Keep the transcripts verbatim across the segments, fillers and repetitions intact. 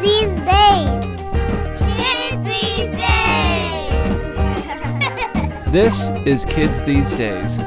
these days. Kids these days. This is Kids These Days.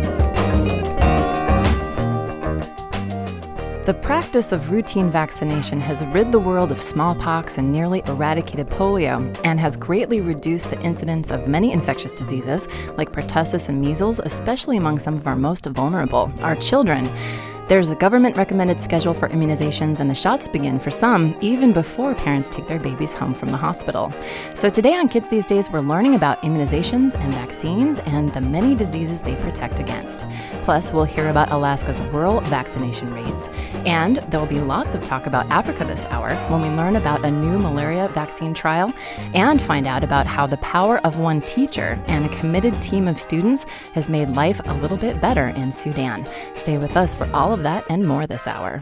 The practice of routine vaccination has rid the world of smallpox and nearly eradicated polio, and has greatly reduced the incidence of many infectious diseases like pertussis and measles, especially among some of our most vulnerable, our children. There's a government-recommended schedule for immunizations, and the shots begin for some even before parents take their babies home from the hospital. So today on Kids These Days, we're learning about immunizations and vaccines and the many diseases they protect against. Plus, we'll hear about Alaska's rural vaccination rates, and there will be lots of talk about Africa this hour when we learn about a new malaria vaccine trial and find out about how the power of one teacher and a committed team of students has made life a little bit better in Sudan. Stay with us for all of that and more this hour.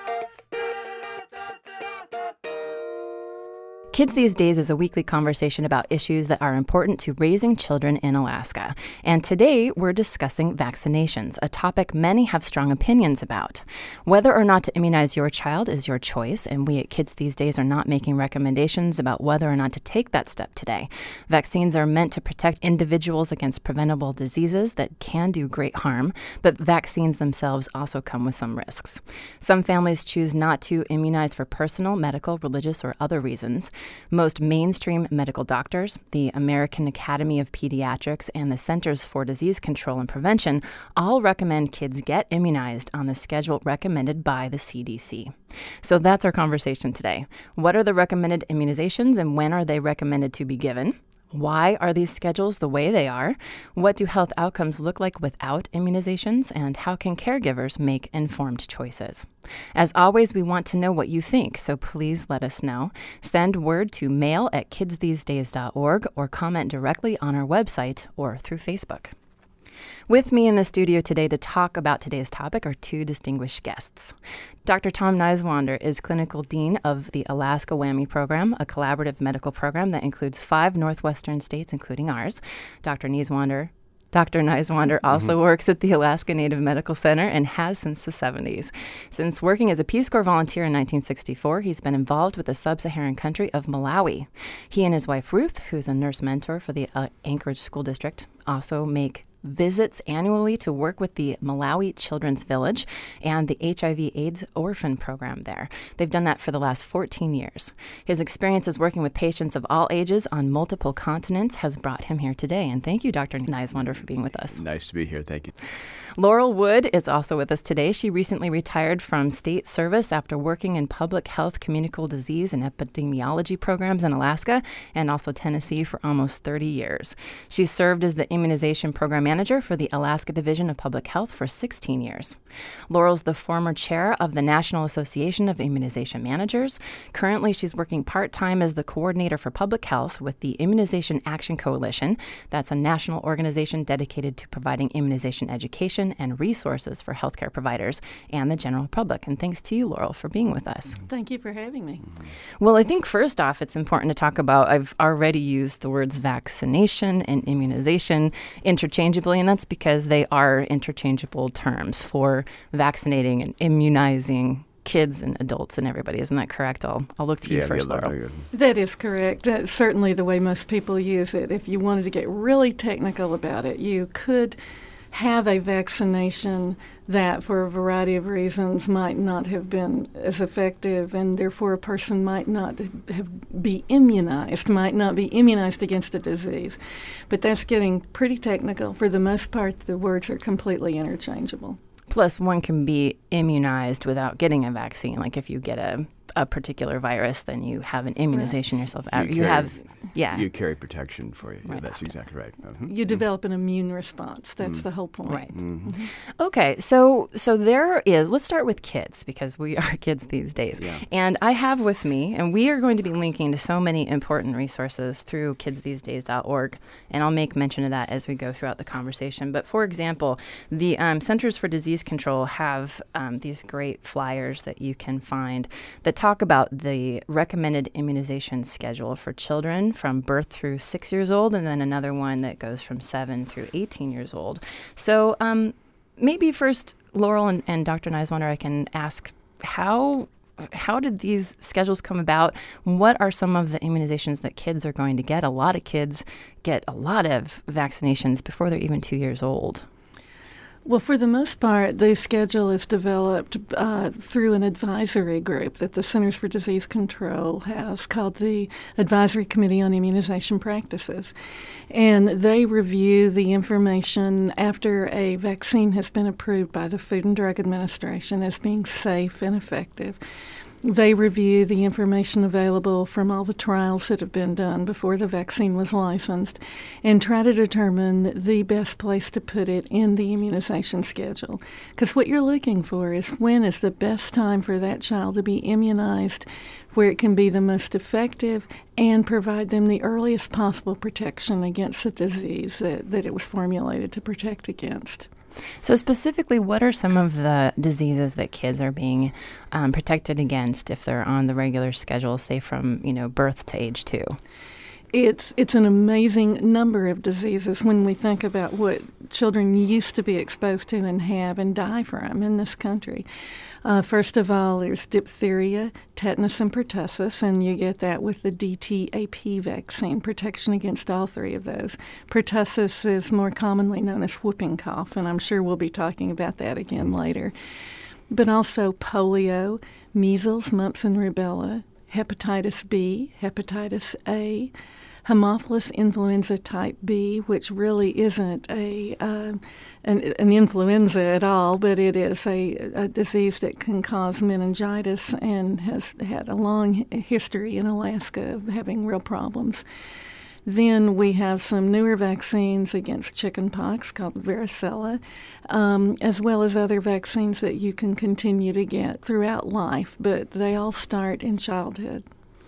Kids These Days is a weekly conversation about issues that are important to raising children in Alaska. And today we're discussing vaccinations, a topic many have strong opinions about. Whether or not to immunize your child is your choice, and we at Kids These Days are not making recommendations about whether or not to take that step today. Vaccines are meant to protect individuals against preventable diseases that can do great harm, but vaccines themselves also come with some risks. Some families choose not to immunize for personal, medical, religious, or other reasons. Most mainstream medical doctors, the American Academy of Pediatrics, and the Centers for Disease Control and Prevention all recommend kids get immunized on the schedule recommended by the C D C. So that's our conversation today. What are the recommended immunizations and when are they recommended to be given? Why are these schedules the way they are? What do health outcomes look like without immunizations? And how can caregivers make informed choices? As always, we want to know what you think, so please let us know. Send word to mail at kids these days dot org or comment directly on our website or through Facebook. With me in the studio today to talk about today's topic are two distinguished guests. Doctor Tom Niswander is Clinical Dean of the Alaska WWAMI Program, a collaborative medical program that includes five northwestern states, including ours. Doctor Niswander Doctor Niswander also mm-hmm. works at the Alaska Native Medical Center and has since the seventies. Since working as a Peace Corps volunteer in nineteen sixty-four, he's been involved with the sub-Saharan country of Malawi. He and his wife Ruth, who's a nurse mentor for the uh, Anchorage School District, also make visits annually to work with the Malawi Children's Village and the H I V AIDS orphan program there. They've done that for the last fourteen years. His experiences working with patients of all ages on multiple continents has brought him here today. And thank you, Doctor Niswander, for being with us. Nice to be here. Thank you. Laurel Wood is also with us today. She recently retired from state service after working in public health, communicable disease, and epidemiology programs in Alaska and also Tennessee for almost thirty years. She served as the immunization program manager for the Alaska Division of Public Health for sixteen years. Laurel's the former chair of the National Association of Immunization Managers. Currently, she's working part-time as the coordinator for public health with the Immunization Action Coalition. That's a national organization dedicated to providing immunization education and resources for healthcare providers and the general public. And thanks to you, Laurel, for being with us. Thank you for having me. Well, I think first off, it's important to talk about, I've already used the words vaccination and immunization interchangeably, and that's because they are interchangeable terms for vaccinating and immunizing kids and adults and everybody. Isn't that correct? I'll, I'll look to you yeah, first, yeah, Laurel. That is correct. Uh, certainly the way most people use it. If you wanted to get really technical about it, you could have a vaccination that for a variety of reasons might not have been as effective, and therefore a person might not have be immunized, might not be immunized against a disease. But that's getting pretty technical. For the most part, the words are completely interchangeable. Plus, one can be immunized without getting a vaccine. Like if you get a, a particular virus, then you have an immunization right. yourself. You, you carry, have, yeah. You carry protection for you. Yeah, right that's after. exactly right. Uh-huh. You develop an immune response. That's mm. the whole point. Right. Mm-hmm. Mm-hmm. Okay, so so there is, let's start with kids because we are kids these days. Yeah. And I have with me, and we are going to be linking to so many important resources through kids these days dot org, and I'll make mention of that as we go throughout the conversation. But for example, the um, Centers for Disease Control have um, these great flyers that you can find that talk about the recommended immunization schedule for children from birth through six years old, and then another one that goes from seven through eighteen years old. So um, maybe first, Laurel and, and Doctor Niswander, I can ask how how did these schedules come about? What are some of the immunizations that kids are going to get? A lot of kids get a lot of vaccinations before they're even two years old. Well, for the most part, the schedule is developed uh, through an advisory group that the Centers for Disease Control has called the Advisory Committee on Immunization Practices. And they review the information after a vaccine has been approved by the Food and Drug Administration as being safe and effective. They review the information available from all the trials that have been done before the vaccine was licensed and try to determine the best place to put it in the immunization schedule. Because what you're looking for is when is the best time for that child to be immunized, where it can be the most effective and provide them the earliest possible protection against the disease that, that it was formulated to protect against. So specifically, what are some of the diseases that kids are being um, protected against if they're on the regular schedule, say from, you know, birth to age two? It's it's an amazing number of diseases when we think about what children used to be exposed to and have and die from in this country. Uh, first of all, there's diphtheria, tetanus, and pertussis, and you get that with the D T A P vaccine, protection against all three of those. Pertussis is more commonly known as whooping cough, and I'm sure we'll be talking about that again later. But also polio, measles, mumps, and rubella, hepatitis B, hepatitis A, Haemophilus influenza type B, which really isn't a uh, an, an influenza at all, but it is a, a disease that can cause meningitis and has had a long history in Alaska of having real problems. Then we have some newer vaccines against chickenpox called varicella, um, as well as other vaccines that you can continue to get throughout life, but they all start in childhood.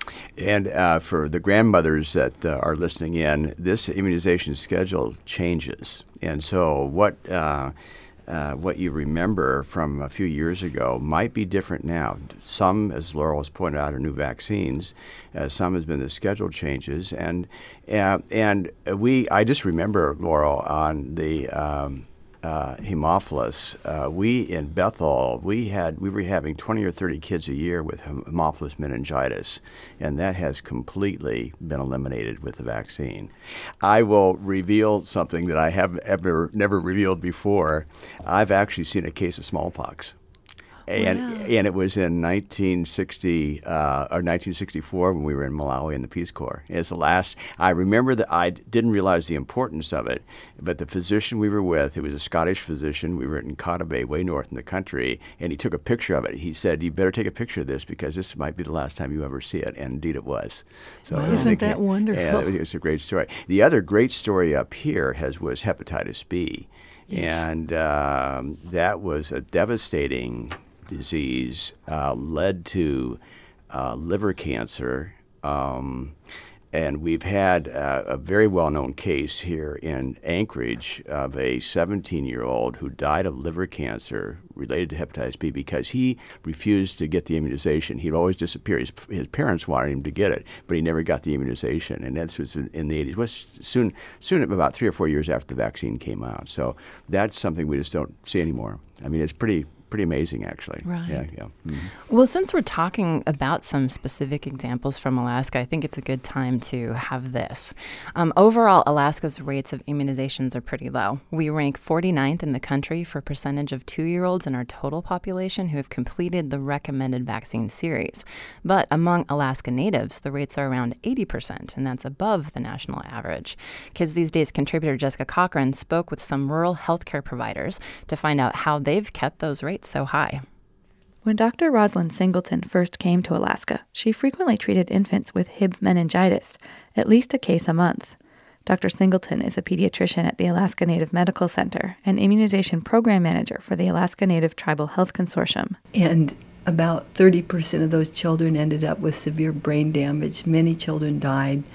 And uh, for the grandmothers that uh, are listening in, this immunization schedule changes. And so what uh, uh, what you remember from a few years ago might be different now. Some, as Laurel has pointed out, are new vaccines. Uh, some has been the schedule changes. And uh, and we, I just remember, Laurel, on the um, Uh, Haemophilus, uh, we in Bethel, we had we were having twenty or thirty kids a year with Haemophilus meningitis, and that has completely been eliminated with the vaccine. I will reveal something that I have ever never revealed before. I've actually seen a case of smallpox. And Wow. and it was in nineteen sixty uh, or nineteen sixty-four when we were in Malawi in the Peace Corps. It's the last. I remember that I didn't realize the importance of it, but the physician we were with, who was a Scottish physician, we were in Cotta Bay, way north in the country, and he took a picture of it. He said, "You better take a picture of this because this might be the last time you ever see it." And indeed, it was. So Wow. it Isn't became- that wonderful? Yeah, it was a great story. The other great story up here has was hepatitis B, Yes. and um, that was a devastating disease, uh, led to uh, liver cancer, um, and we've had uh, a very well-known case here in Anchorage of a seventeen-year-old who died of liver cancer related to hepatitis B because he refused to get the immunization. He'd always disappear. His, his parents wanted him to get it, but he never got the immunization, and that was in, in the eighties. It was soon, soon about three or four years after the vaccine came out. So that's something we just don't see anymore. I mean, it's pretty pretty amazing, actually. Right. Yeah, yeah. Mm-hmm. Well, since we're talking about some specific examples from Alaska, I think it's a good time to have this. Um, overall, Alaska's rates of immunizations are pretty low. We rank forty-ninth in the country for percentage of two-year-olds in our total population who have completed the recommended vaccine series. But among Alaska natives, the rates are around eighty percent, and that's above the national average. Kids These Days contributor Jessica Cochran spoke with some rural healthcare providers to find out how they've kept those rates so high. When Doctor Rosalind Singleton first came to Alaska, she frequently treated infants with Hib meningitis, at least a case a month. Doctor Singleton is a pediatrician at the Alaska Native Medical Center and immunization program manager for the Alaska Native Tribal Health Consortium. And about thirty percent of those children ended up with severe brain damage. Many children died.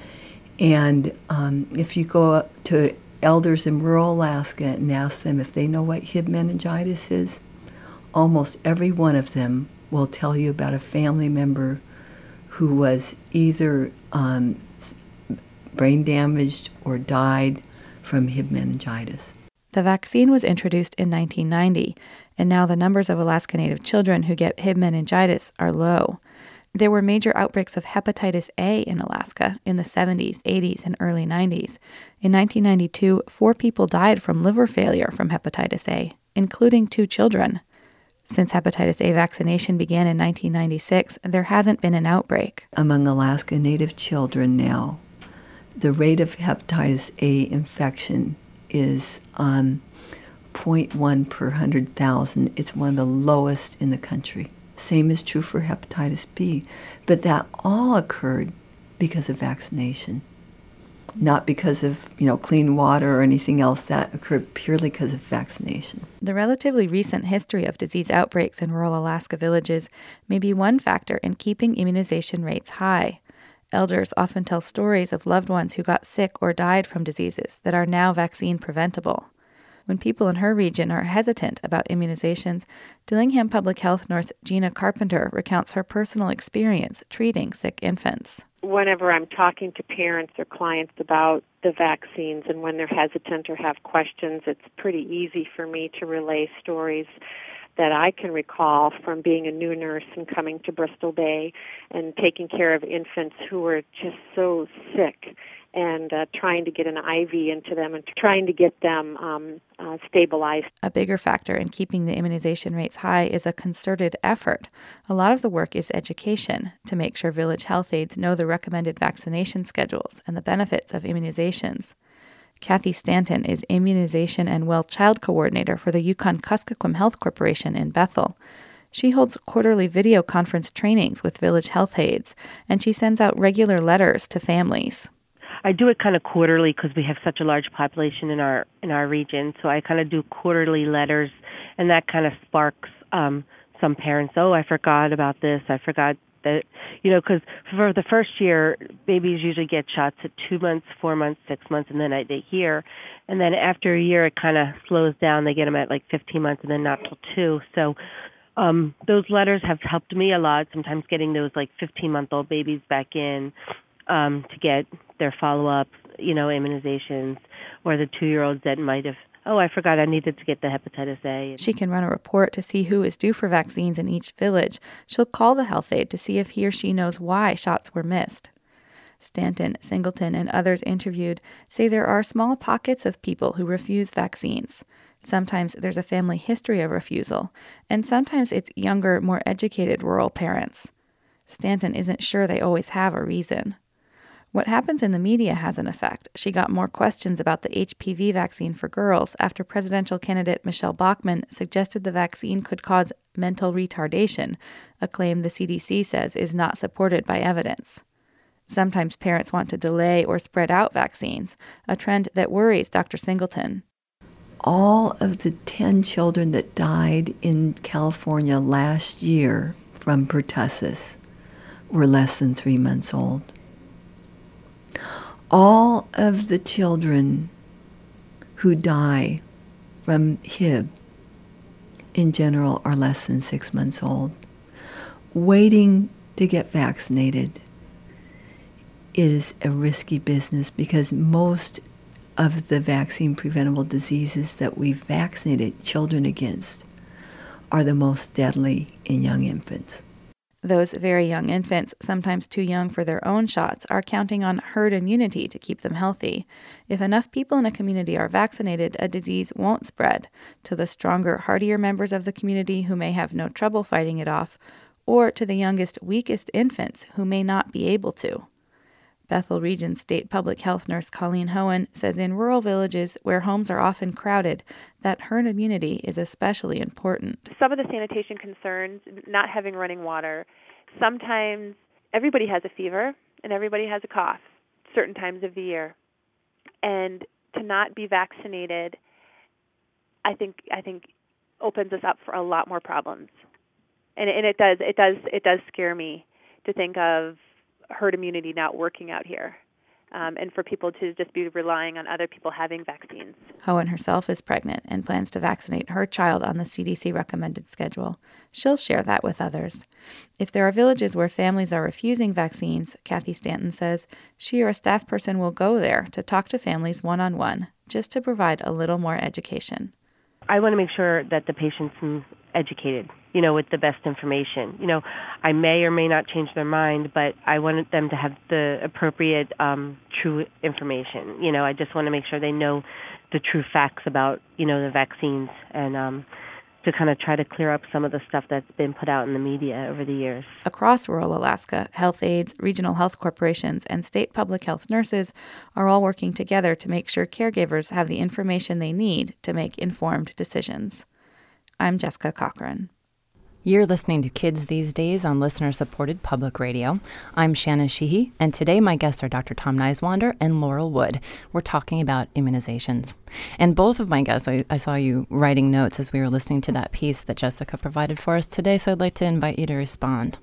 And um, if you go up to elders in rural Alaska and ask them if they know what Hib meningitis is, almost every one of them will tell you about a family member who was either um, brain damaged or died from Hib meningitis. The vaccine was introduced in nineteen ninety, and now the numbers of Alaska Native children who get Hib meningitis are low. There were major outbreaks of hepatitis A in Alaska in the seventies, eighties, and early nineties. In nineteen ninety-two, four people died from liver failure from hepatitis A, including two children. Since hepatitis A vaccination began in nineteen ninety-six, there hasn't been an outbreak. Among Alaska Native children now, the rate of hepatitis A infection is um, zero point one per one hundred thousand. It's one of the lowest in the country. Same is true for hepatitis B, but that all occurred because of vaccination, not because of, you know, clean water or anything else. That occurred purely because of vaccination. The relatively recent history of disease outbreaks in rural Alaska villages may be one factor in keeping immunization rates high. Elders often tell stories of loved ones who got sick or died from diseases that are now vaccine preventable. When people in her region are hesitant about immunizations, Dillingham Public Health nurse Gina Carpenter recounts her personal experience treating sick infants. Whenever I'm talking to parents or clients about the vaccines and when they're hesitant or have questions, it's pretty easy for me to relay stories that I can recall from being a new nurse and coming to Bristol Bay and taking care of infants who were just so sick, and uh, trying to get an I V into them and trying to get them um, uh, stabilized. A bigger factor in keeping the immunization rates high is a concerted effort. A lot of the work is education to make sure village health aides know the recommended vaccination schedules and the benefits of immunizations. Kathy Stanton is Immunization and Well Child Coordinator for the Yukon-Kuskokwim Health Corporation in Bethel. She holds quarterly video conference trainings with village health aides, and she sends out regular letters to families. I do it kind of quarterly because we have such a large population in our in our region. So I kind of do quarterly letters, and that kind of sparks um, some parents. Oh, I forgot about this. I forgot that, you know, because for the first year, babies usually get shots at two months, four months, six months, and then at a year. And then after a year, it kind of slows down. They get them at like fifteen months and then not till two. So um, those letters have helped me a lot, sometimes getting those like fifteen-month-old babies back in um, to get their follow-up, you know, immunizations, or the two-year-olds that might have, oh, I forgot I needed to get the hepatitis A. She can run a report to see who is due for vaccines in each village. She'll call the health aide to see if he or she knows why shots were missed. Stanton, Singleton, and others interviewed say there are small pockets of people who refuse vaccines. Sometimes there's a family history of refusal, and sometimes it's younger, more educated rural parents. Stanton isn't sure they always have a reason. What happens in the media has an effect. She got more questions about the H P V vaccine for girls after presidential candidate Michelle Bachmann suggested the vaccine could cause mental retardation, a claim the C D C says is not supported by evidence. Sometimes parents want to delay or spread out vaccines, a trend that worries Doctor Singleton. All of the ten children that died in California last year from pertussis were less than three months old. All of the children who die from Hib in general are less than six months old. Waiting to get vaccinated is a risky business because most of the vaccine preventable diseases that we've vaccinated children against are the most deadly in young infants. Those very young infants, sometimes too young for their own shots, are counting on herd immunity to keep them healthy. If enough people in a community are vaccinated, a disease won't spread to the stronger, hardier members of the community who may have no trouble fighting it off, or to the youngest, weakest infants who may not be able to. Bethel Region State Public Health Nurse Colleen Hohen says in rural villages where homes are often crowded, that herd immunity is especially important. Some of the sanitation concerns, not having running water, sometimes everybody has a fever and everybody has a cough certain times of the year. And to not be vaccinated, I think I think opens us up for a lot more problems. And and it does it does it does scare me to think of herd immunity not working out here, um, and for people to just be relying on other people having vaccines. Hohen herself is pregnant and plans to vaccinate her child on the C D C recommended schedule. She'll share that with others. If there are villages where families are refusing vaccines, Kathy Stanton says she or a staff person will go there to talk to families one-on-one, just to provide a little more education. I want to make sure that the patient's mm, educated, you know, with the best information. You know, I may or may not change their mind, but I want them to have the appropriate, um, true information. You know, I just want to make sure they know the true facts about, you know, the vaccines, and um, to kind of try to clear up some of the stuff that's been put out in the media over the years. Across rural Alaska, health aides, regional health corporations, and state public health nurses are all working together to make sure caregivers have the information they need to make informed decisions. I'm Jessica Cochran. You're listening to Kids These Days on listener-supported public radio. I'm Shanna Sheehy, and today my guests are Doctor Tom Neiswander and Laurel Wood. We're talking about immunizations. And both of my guests, I, I saw you writing notes as we were listening to that piece that Jessica provided for us today, so I'd like to invite you to respond.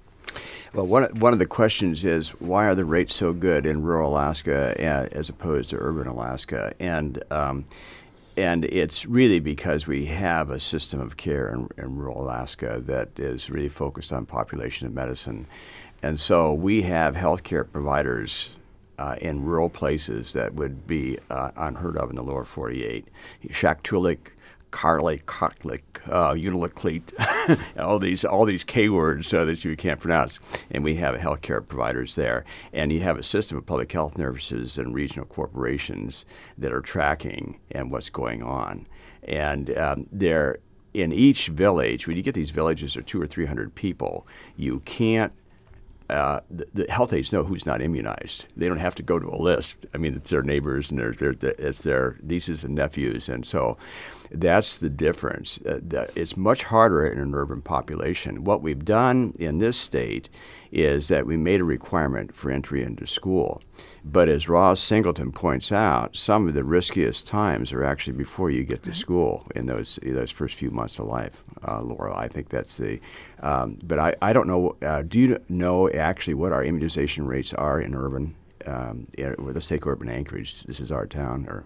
Well, one, one of the questions is, why are the rates so good in rural Alaska as opposed to urban Alaska? And um, And it's really because we have a system of care in, in rural Alaska that is really focused on population and medicine. And so we have healthcare providers uh, in rural places that would be uh, unheard of in the lower forty-eight. Shaktoolik, Karli, Kartlik, uh, Unalakleet, all these all these K words uh, that you can't pronounce. And we have healthcare providers there. And you have a system of public health nurses and regional corporations that are tracking and what's going on. And um, they're in each village, when you get these villages of two or three hundred people, you can't Uh, the, the health aides know who's not immunized. They don't have to go to a list. I mean, it's their neighbors and their, their, their, it's their nieces and nephews. And so that's the difference. Uh, that it's much harder in an urban population. What we've done in this state is that we made a requirement for entry into school. But as Roz Singleton points out, some of the riskiest times are actually before you get to school in those those first few months of life, uh, Laura. I think that's the, um, but I, I don't know, uh, do you know actually what our immunization rates are in urban, um, yeah, let's take urban Anchorage, this is our town, or?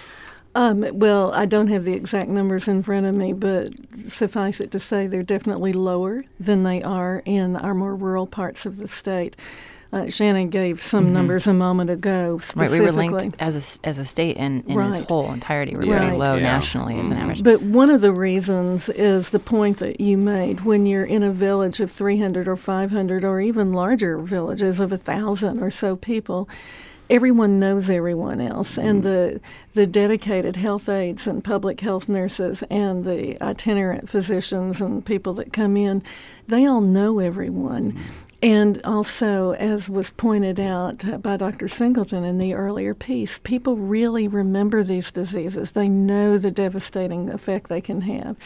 Um, well, I don't have the exact numbers in front of me, but suffice it to say they're definitely lower than they are in our more rural parts of the state. Uh, Shannon gave some mm-hmm. numbers a moment ago. Right, we were linked as a, as a state in, in right. its whole entirety. We're yeah. pretty low yeah. nationally mm-hmm. as an average. But one of the reasons is the point that you made. When you're in a village of three hundred or five hundred or even larger villages of one thousand or so people, everyone knows everyone else, and the the dedicated health aides and public health nurses and the itinerant physicians and people that come in, they all know everyone. And also, as was pointed out by Doctor Singleton in the earlier piece, people really remember these diseases. They know the devastating effect they can have.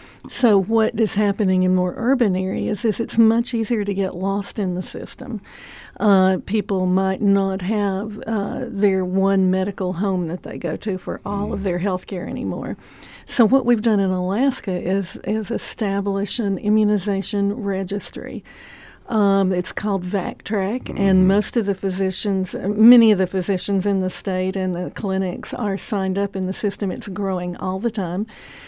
So what is happening in more urban areas is it's much easier to get lost in the system. Uh, people might not have uh, their one medical home that they go to for all of their health care anymore. So what we've done in Alaska is, is establish an immunization registry. Um, it's called VacTrack, mm-hmm. and most of the physicians, many of the physicians in the state and the clinics are signed up in the system. It's growing all the time.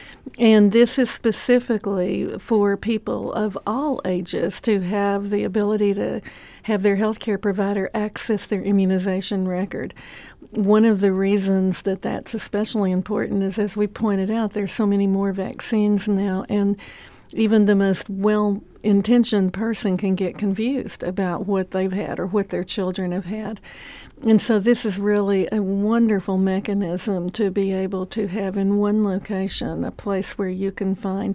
And this is specifically for people of all ages to have the ability to have their healthcare provider access their immunization record. One of the reasons that that's especially important is, as we pointed out, there's so many more vaccines now, and even the most well-intentioned person can get confused about what they've had or what their children have had. And so this is really a wonderful mechanism to be able to have in one location, a place where you can find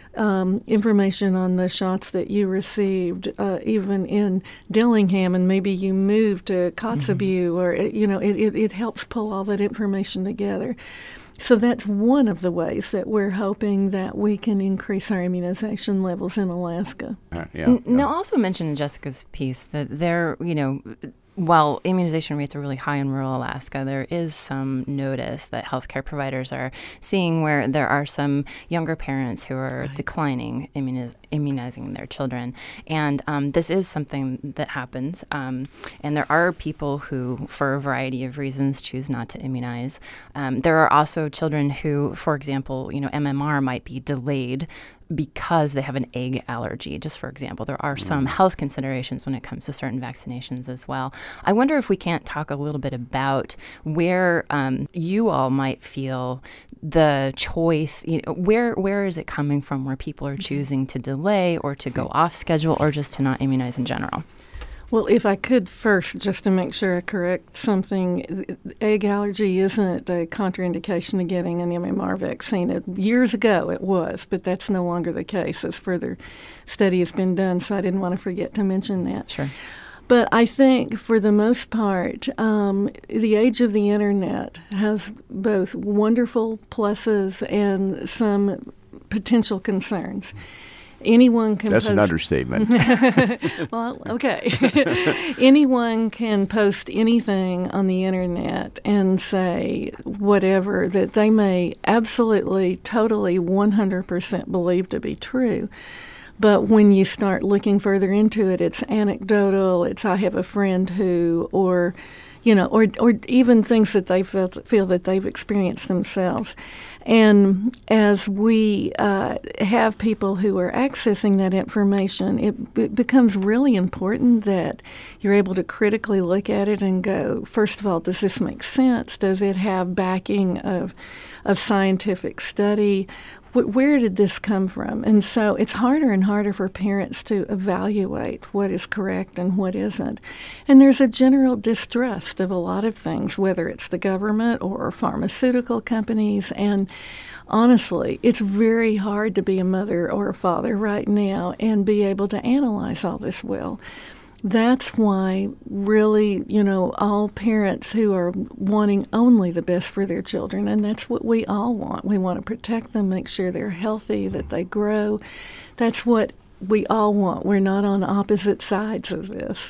um, information on the shots that you received, uh, even in Dillingham, and maybe you moved to Kotzebue, mm-hmm. or, you know, it, it, it helps pull all that information together. So that's one of the ways that we're hoping that we can increase our immunization levels in Alaska. Uh, yeah, N- yeah. Now, also mentioned in Jessica's piece that there, you know, while immunization rates are really high in rural Alaska, there is some notice that healthcare providers are seeing where there are some younger parents who are right. declining immuniz- immunizing their children. And um, this is something that happens. Um, and there are people who, for a variety of reasons, choose not to immunize. Um, there are also children who, for example, you know, M M R might be delayed because they have an egg allergy, just for example. There are some health considerations when it comes to certain vaccinations as well. I wonder if we can't talk a little bit about where um, you all might feel the choice, you know, where where is it coming from where people are choosing to delay or to go off schedule or just to not immunize in general? Well, if I could first, just to make sure I correct something, egg allergy isn't a contraindication to getting an M M R vaccine. It, years ago it was, but that's no longer the case as further study has been done, so I didn't want to forget to mention that. Sure. But I think for the most part, um, the age of the Internet has both wonderful pluses and some potential concerns. Anyone can That's post. an understatement. Well, okay. Anyone can post anything on the Internet and say whatever that they may absolutely, totally, one hundred percent believe to be true. But when you start looking further into it, it's anecdotal, it's I have a friend who, or, you know, or or even things that they feel, feel that they've experienced themselves. And as we uh, have people who are accessing that information, it, it becomes really important that you're able to critically look at it and go, first of all, does this make sense? Does it have backing of, of scientific study? Where did this come from? And so it's harder and harder for parents to evaluate what is correct and what isn't. And there's a general distrust of a lot of things, whether it's the government or pharmaceutical companies. And honestly, it's very hard to be a mother or a father right now and be able to analyze all this well. That's why really, you know, all parents who are wanting only the best for their children, and that's what we all want. We want to protect them, make sure they're healthy, that they grow. That's what we all want. We're not on opposite sides of this.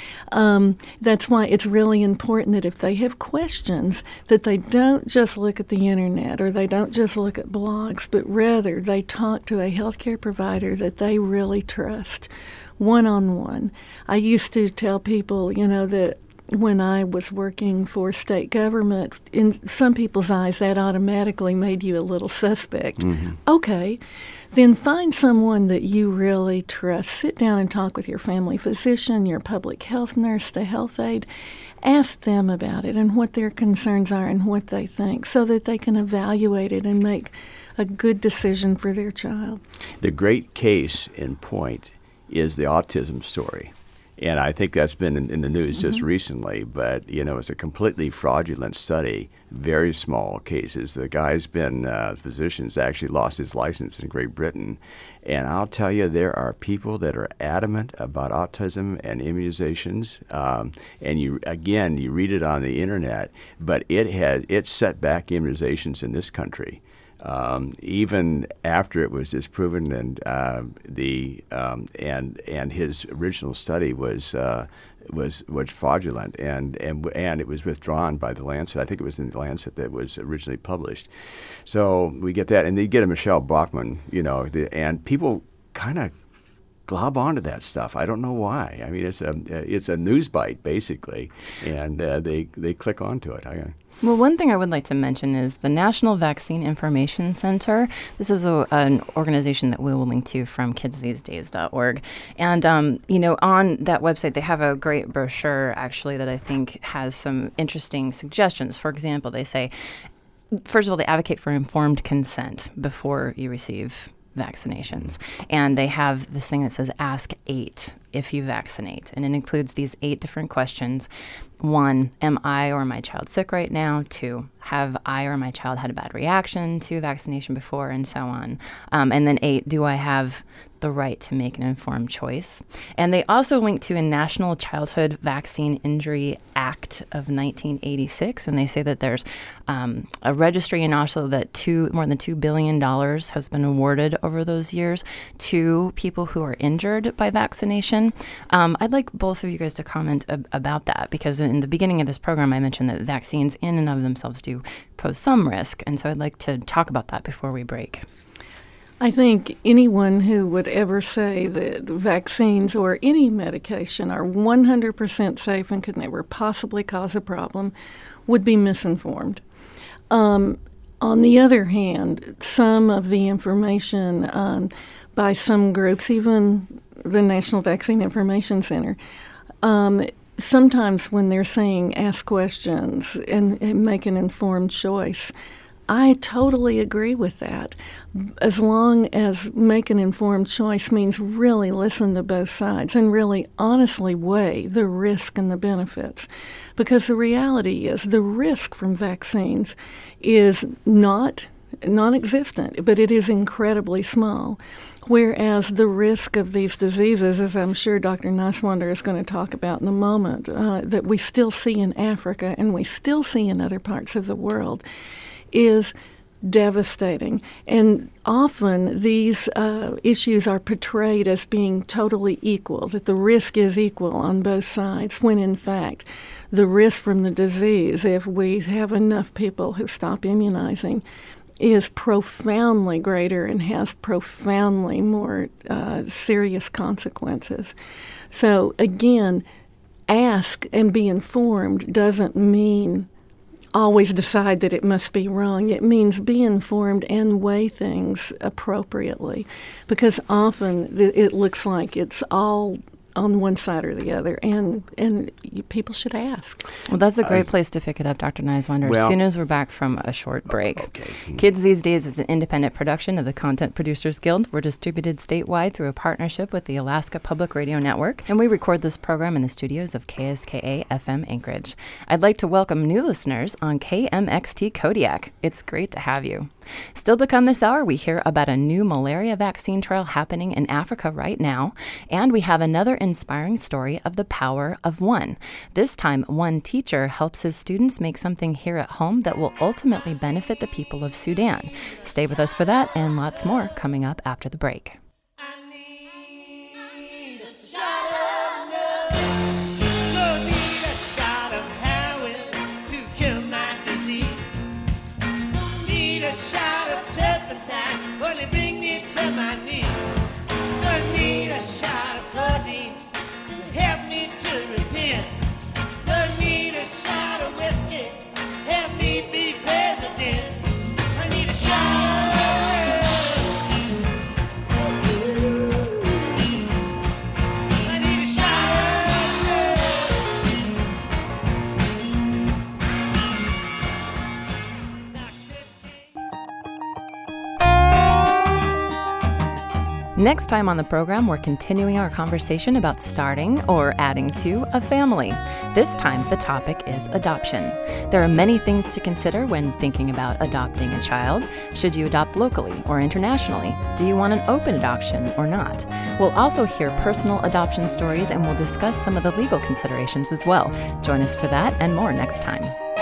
Um, that's why it's really important that if they have questions, that they don't just look at the Internet or they don't just look at blogs, but rather they talk to a healthcare provider that they really trust. One-on-one. I used to tell people, you know, that when I was working for state government, in some people's eyes, that automatically made you a little suspect. Mm-hmm. Okay, then find someone that you really trust. Sit down and talk with your family physician, your public health nurse, the health aide. Ask them about it and what their concerns are and what they think so that they can evaluate it and make a good decision for their child. The great case in point is the autism story. And I think that's been in, in the news just mm-hmm. recently, but, you know, it's a completely fraudulent study, very small cases. The guy's been, uh, physician's actually lost his license in Great Britain. And I'll tell you, there are people that are adamant about autism and immunizations. Um, and you, again, you read it on the Internet, but it had, it set back immunizations in this country. Um, even after it was disproven, and uh, the um, and and his original study was uh, was was fraudulent, and, and and it was withdrawn by the Lancet. I think it was in the Lancet that was originally published. So we get that, and they get a Michelle Bachmann, you know, the, and people kind of glob onto that stuff. I don't know why. I mean, it's a it's a news bite basically, and uh, they they click onto it. I, Well, one thing I would like to mention is the National Vaccine Information Center. This is a, an organization that we will link to from kids these days dot org. And, um, you know, on that website, they have a great brochure, actually, that I think has some interesting suggestions. For example, they say, first of all, they advocate for informed consent before you receive vaccinations. And they have this thing that says ask eight if you vaccinate. And it includes these eight different questions. One, am I or my child sick right now? Two, have I or my child had a bad reaction to vaccination before? And so on. Um, and then eight, do I have the right to make an informed choice? And they also link to a National Childhood Vaccine Injury Act of nineteen eighty-six, and they say that there's um, a registry, and also that two more than two billion dollars has been awarded over those years to people who are injured by vaccination. Um, I'd like both of you guys to comment ab- about that, because in the beginning of this program, I mentioned that vaccines in and of themselves do pose some risk, and so I'd like to talk about that before we break. I think anyone who would ever say that vaccines or any medication are one hundred percent safe and could never possibly cause a problem would be misinformed. Um, On the other hand, some of the information um, by some groups, even the National Vaccine Information Center, um, sometimes when they're saying ask questions and, and make an informed choice, I totally agree with that. As long as make an informed choice means really listen to both sides and really honestly weigh the risk and the benefits. Because the reality is the risk from vaccines is not non-existent, but it is incredibly small. Whereas the risk of these diseases, as I'm sure Doctor Niswander is going to talk about in a moment, uh, that we still see in Africa and we still see in other parts of the world, is devastating. And often these uh, issues are portrayed as being totally equal, that the risk is equal on both sides, when in fact the risk from the disease, if we have enough people who stop immunizing, is profoundly greater and has profoundly more uh, serious consequences. So again, ask and be informed doesn't mean always decide that it must be wrong. It means be informed and weigh things appropriately, because often th- it looks like it's all on one side or the other, and and you, people should ask. Well, that's a great I, place to pick it up, Doctor Niswander, well, as soon as we're back from a short break. Okay. Kids These Days is an independent production of the Content Producers Guild. We're distributed statewide through a partnership with the Alaska Public Radio Network, and we record this program in the studios of K S K A F M Anchorage. I'd like to welcome new listeners on K M X T Kodiak. It's great to have you. Still to come this hour, we hear about a new malaria vaccine trial happening in Africa right now, and we have another inspiring story of the power of one. This time, one teacher helps his students make something here at home that will ultimately benefit the people of Sudan. Stay with us for that and lots more coming up after the break. Next time on the program, we're continuing our conversation about starting or adding to a family. This time, the topic is adoption. There are many things to consider when thinking about adopting a child. Should you adopt locally or internationally? Do you want an open adoption or not? We'll also hear personal adoption stories, and we'll discuss some of the legal considerations as well. Join us for that and more next time.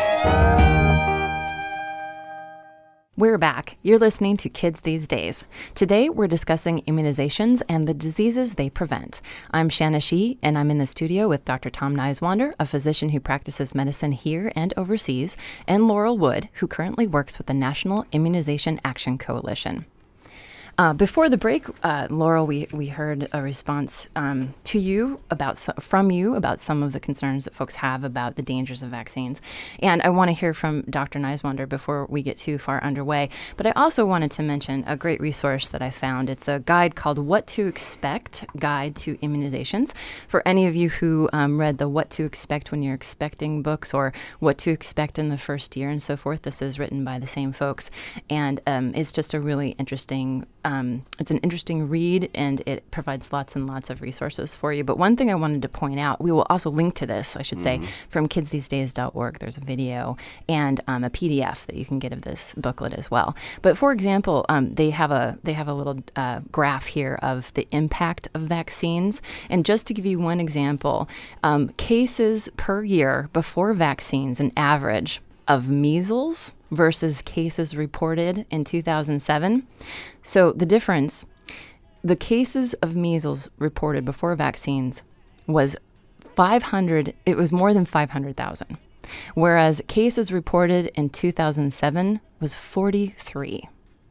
We're back. You're listening to Kids These Days. Today, we're discussing immunizations and the diseases they prevent. I'm Shanna Shee, and I'm in the studio with Doctor Tom Niswander, a physician who practices medicine here and overseas, and Laurel Wood, who currently works with the National Immunization Action Coalition. Uh, before the break, uh, Laurel, we, we heard a response um, to you about from you about some of the concerns that folks have about the dangers of vaccines. And I want to hear from Doctor Niswander before we get too far underway. But I also wanted to mention a great resource that I found. It's a guide called What to Expect Guide to Immunizations. For any of you who um, read the What to Expect When You're Expecting books, or What to Expect in the First Year and so forth, this is written by the same folks. And um, it's just a really interesting Um, it's an interesting read, and it provides lots and lots of resources for you. But one thing I wanted to point out, we will also link to this, I should mm-hmm. say, from kids these days dot org. There's a video and um, a P D F that you can get of this booklet as well. But for example, um, they have a they have a little uh, graph here of the impact of vaccines. And just to give you one example, um, cases per year before vaccines, an average of measles versus cases reported in two thousand seven. So the difference, the cases of measles reported before vaccines was five hundred, it was more than five hundred thousand, whereas cases reported in two thousand seven was forty-three.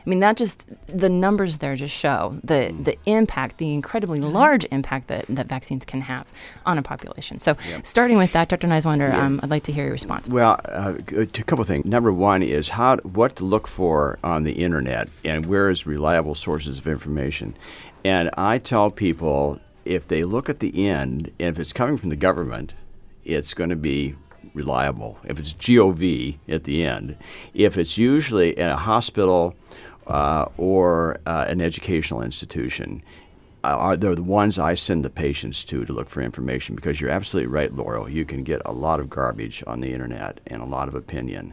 I mean, that just, the numbers there just show the, the impact, the incredibly large impact that, that vaccines can have on a population. So Yep. starting with that, Doctor Neiswander, Yeah. um, I'd like to hear your response. Well, uh, a couple of things. Number one is how what to look for on the internet and where is reliable sources of information. And I tell people if they look at the end, and if it's coming from the government, it's going to be reliable. If it's G O V at the end, if it's usually in a hospital uh, or uh, an educational institution, uh, are they're the ones I send the patients to to look for information, because you're absolutely right, Laurel. You can get a lot of garbage on the internet and a lot of opinion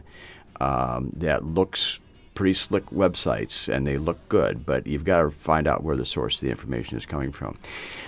um, that looks pretty slick websites, and they look good, but you've got to find out where the source of the information is coming from.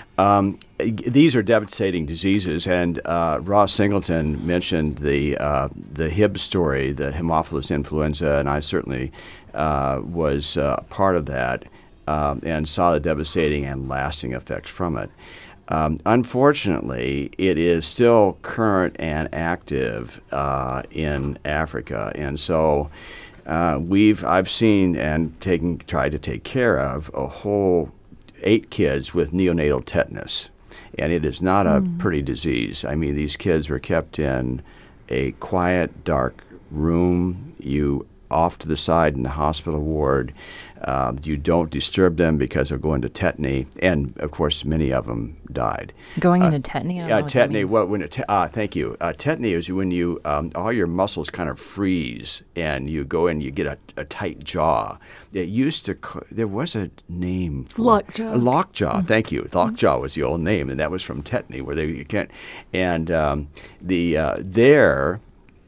Um, these are devastating diseases, and uh, Ross Singleton mentioned the uh, the Hib story, the Haemophilus influenza, and I certainly uh, was uh, part of that um, and saw the devastating and lasting effects from it. Um, unfortunately, it is still current and active uh, in Africa, and so uh, we've I've seen and taken tried to take care of a whole eight kids with neonatal tetanus, and it is not a mm. pretty disease. I mean, these kids were kept in a quiet, dark room. You off to the side in the hospital ward. Uh, you don't disturb them because they'll go into tetany, and of course, many of them died. Going uh, into tetany? I don't yeah, know what that tetany. means. Well, when it, uh, thank you. Uh, tetany is when you um, all your muscles kind of freeze, and you go in, you get a, a tight jaw. It used to. Co- there was a name. For Lockjaw. A lockjaw. Mm-hmm. Thank you. Lockjaw was the old name, and that was from tetany, where they you can't. And um, the uh, there.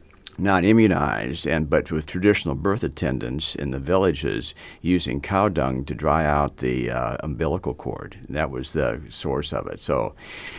Not immunized, and but with traditional birth attendants in the villages using cow dung to dry out the uh, umbilical cord. That was the source of it. So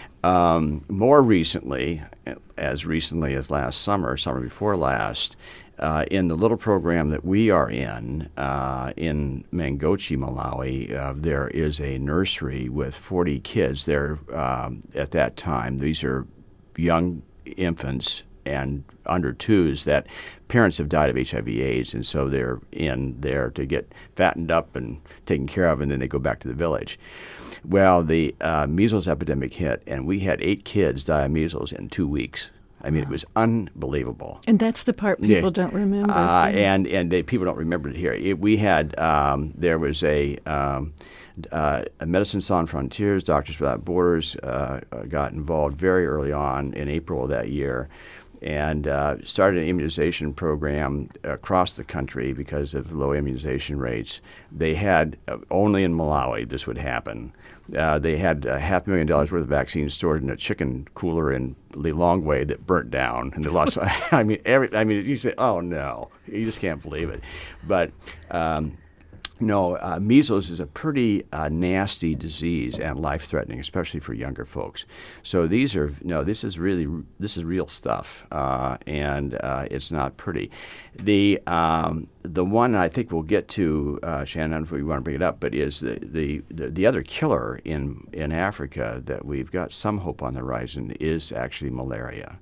um, more recently, as recently as last summer, summer before last, uh, in the little program that we are in, uh, in Mangochi, Malawi, uh, there is a nursery with forty kids there um, at that time. These are young infants and under twos that parents have died of H I V AIDS, and so they're in there to get fattened up and taken care of, and then they go back to the village. Well, the uh, measles epidemic hit, and we had eight kids die of measles in two weeks. I mean, it was unbelievable. And that's the part people Yeah. don't remember. Uh, yeah. And and they, people don't remember it here. It, we had um, there was a, um, uh, a Medicine Sans Frontières, Doctors Without Borders uh, got involved very early on in April of that year, and uh, started an immunization program across the country because of low immunization rates. They had, uh, only in Malawi this would happen, uh, they had a half million dollars worth of vaccines stored in a chicken cooler in Lilongwe that burnt down, and they lost, I mean, every, I mean, you say, oh no, you just can't believe it. But um, no, uh, measles is a pretty uh, nasty disease and life-threatening, especially for younger folks. So these are no, this is really this is real stuff, uh, and uh, it's not pretty. The um, the one I think we'll get to, uh, Shannon, I don't know if we want to bring it up, but is the the, the, the other killer in in Africa that we've got some hope on the horizon is actually malaria,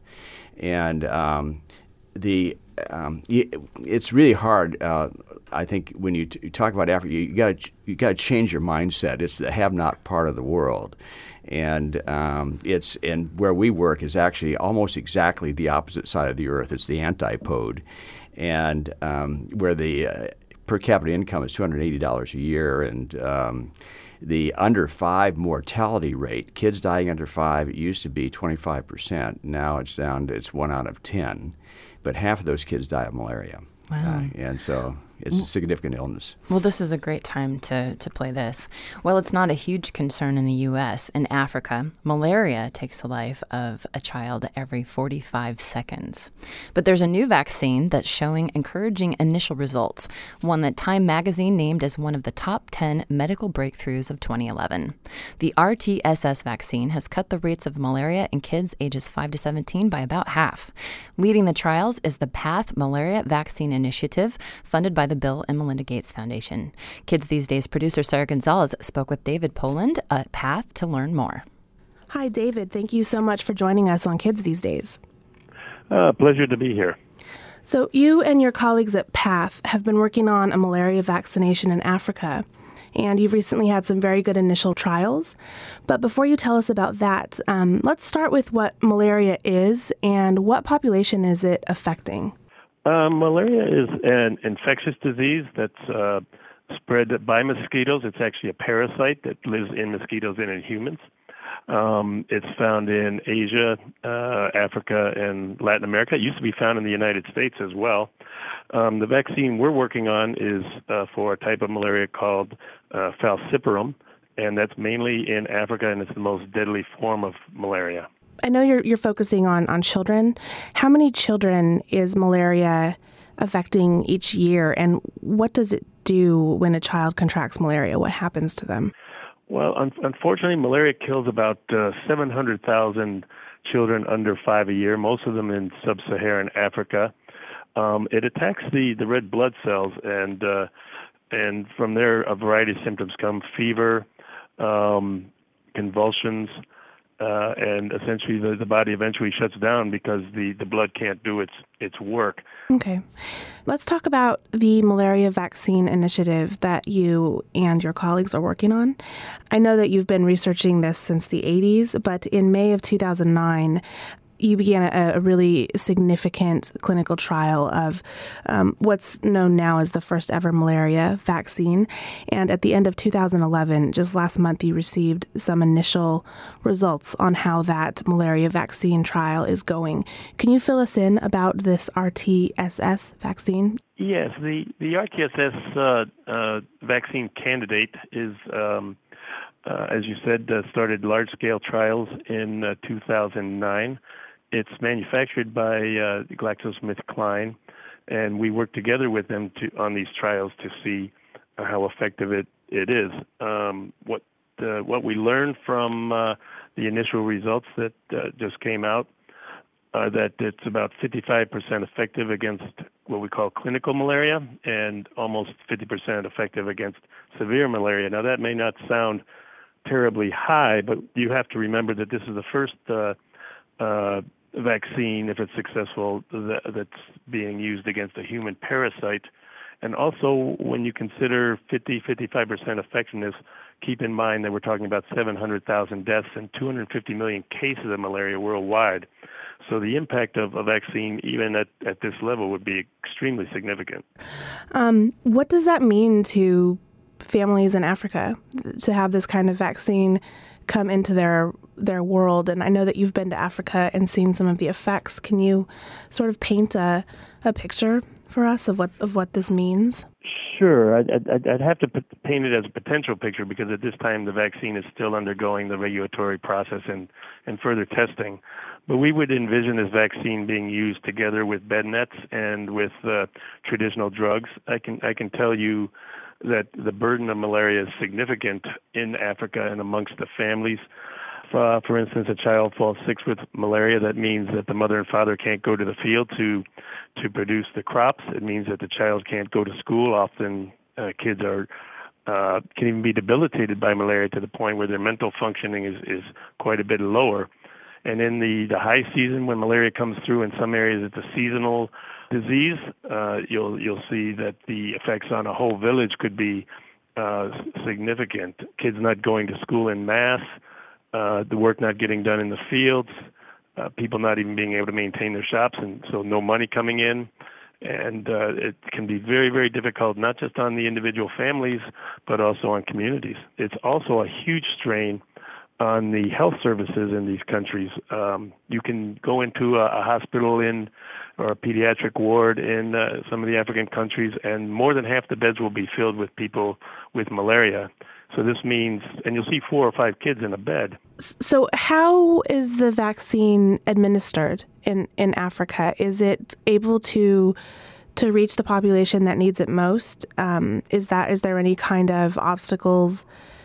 and um, the Um, it's really hard. Uh, I think when you, t- you talk about Africa, you got ch- you got to change your mindset. It's the have-not part of the world, and um, it's and where we work is actually almost exactly the opposite side of the earth. It's the antipode, and um, where the uh, per capita income is two hundred eighty dollars a year, and um, the under five mortality rate, kids dying under five, it used to be twenty-five percent. Now it's down to it's one out of ten. But half of those kids die of malaria. Wow. Uh, and so it's a significant illness. Well, this is a great time to, to play this. Well, it's not a huge concern in the U S. In Africa, malaria takes the life of a child every forty-five seconds. But there's a new vaccine that's showing encouraging initial results, one that Time magazine named as one of the top ten medical breakthroughs of twenty eleven. The R T S S vaccine has cut the rates of malaria in kids ages five to seventeen by about half. Leading the trials is the PATH Malaria Vaccine Initiative, funded by the Bill and Melinda Gates Foundation. Kids These Days producer Sarah Gonzalez spoke with David Poland at PATH to learn more. Hi, David. Thank you so much for joining us on Kids These Days. Uh, pleasure to be here. So you and your colleagues at PATH have been working on a malaria vaccination in Africa, and you've recently had some very good initial trials. But before you tell us about that, um, let's start with what malaria is and what population is it affecting? Uh, malaria is an infectious disease that's uh, spread by mosquitoes. It's actually a parasite that lives in mosquitoes and in humans. Um, it's found in Asia, uh, Africa, and Latin America. It used to be found in the United States as well. Um, the vaccine we're working on is uh, for a type of malaria called uh, falciparum, and that's mainly in Africa, and it's the most deadly form of malaria. I know you're you're focusing on, on children. How many children is malaria affecting each year, and what does it do when a child contracts malaria? What happens to them? Well, un- unfortunately, malaria kills about uh, seven hundred thousand children under five a year, most of them in sub-Saharan Africa. Um, it attacks the, the red blood cells, and uh, and from there, a variety of symptoms come: fever, um, convulsions, uh, and essentially the, the body eventually shuts down because the, the blood can't do its its work. Okay. Let's talk about the malaria vaccine initiative that you and your colleagues are working on. I know that you've been researching this since the eighties, but in May of two thousand nine, you began a, a really significant clinical trial of um, what's known now as the first ever malaria vaccine. And at the end of two thousand eleven, just last month, you received some initial results on how that malaria vaccine trial is going. Can you fill us in about this R T S S vaccine? Yes, the, the R T S S uh, uh, vaccine candidate is, um, uh, as you said, uh, started large-scale trials in uh, two thousand nine. It's manufactured by uh, GlaxoSmithKline, and we work together with them to, on these trials to see uh, how effective it, it is. Um, what uh, what we learned from uh, the initial results that uh, just came out are that it's about fifty-five percent effective against what we call clinical malaria and almost fifty percent effective against severe malaria. Now, that may not sound terribly high, but you have to remember that this is the first uh, uh, vaccine, if it's successful, that, that's being used against a human parasite. And also, when you consider fifty, fifty-five percent effectiveness, keep in mind that we're talking about seven hundred thousand deaths and two hundred fifty million cases of malaria worldwide. So the impact of a vaccine, even at, at this level, would be extremely significant. Um, what does that mean to families in Africa to have this kind of vaccine come into their their world? And I know that you've been to Africa and seen some of the effects. Can you sort of paint a, a picture for us of what of what this means? Sure. I'd, I'd, I'd have to paint it as a potential picture because at this time the vaccine is still undergoing the regulatory process and, and further testing. But we would envision this vaccine being used together with bed nets and with uh, traditional drugs. I can I can tell you that the burden of malaria is significant in Africa and amongst the families. Uh, for instance, a child falls sick with malaria. That means that the mother and father can't go to the field to to produce the crops. It means that the child can't go to school. Often uh, kids are uh, can even be debilitated by malaria to the point where their mental functioning is, is quite a bit lower. And in the, the high season, when malaria comes through, in some areas it's a seasonal disease. Uh, you'll you'll see that the effects on a whole village could be uh, significant. Kids not going to school en masse, uh, the work not getting done in the fields, uh, people not even being able to maintain their shops, and so no money coming in. And uh, it can be very, very difficult, not just on the individual families, but also on communities. It's also a huge strain on the health services in these countries. Um, you can go into a, a hospital in or a pediatric ward in uh, some of the African countries, and more than half the beds will be filled with people with malaria. So this means, and you'll see four or five kids in a bed. So how is the vaccine administered in, in Africa? Is it able to to reach the population that needs it most? Um, is that is there any kind of obstacles